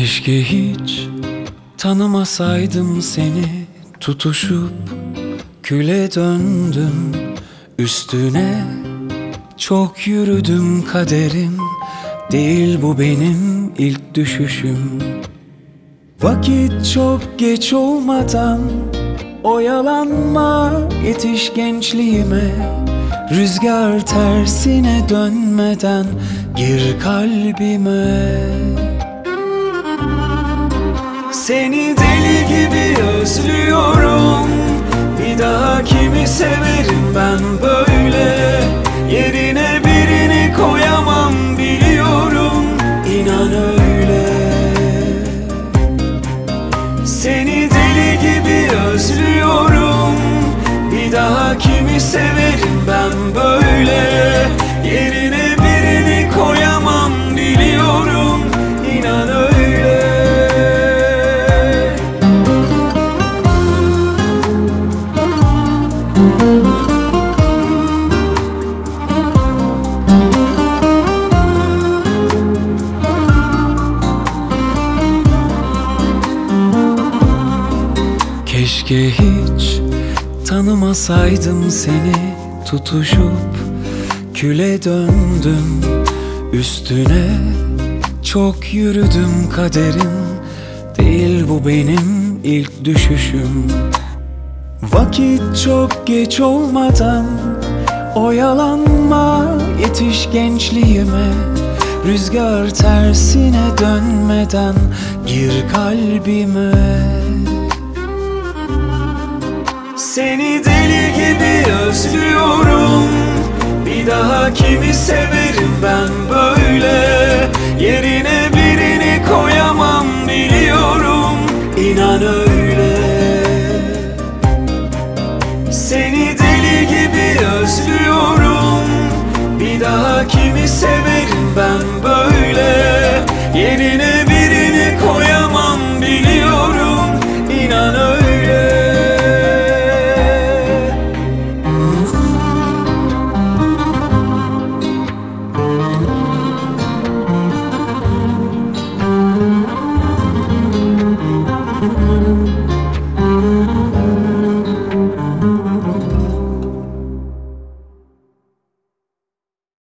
Keşke hiç tanımasaydım seni, tutuşup küle döndüm. Üstüne çok yürüdüm, kaderim değil bu benim ilk düşüşüm. Vakit çok geç olmadan oyalanma, yetiş gençliğime. Rüzgar tersine dönmeden gir kalbime. Seni deli gibi özlüyorum, bir daha kimi severim ben böyle? Yerine birini koyamam biliyorum, inan öyle. Seni deli gibi özlüyorum, bir daha kimi severim ben böyle? Yerine birini koyamam biliyorum, inan öyle. Keşke hiç tanımasaydım seni, tutuşup küle döndüm. Üstüne çok yürüdüm, kaderim değil bu benim ilk düşüşüm. Vakit çok geç olmadan oyalanma, yetiş gençliğime. Rüzgar tersine dönmeden gir kalbime. Seni deli gibi özlüyorum, bir daha kimi severim ben böyle?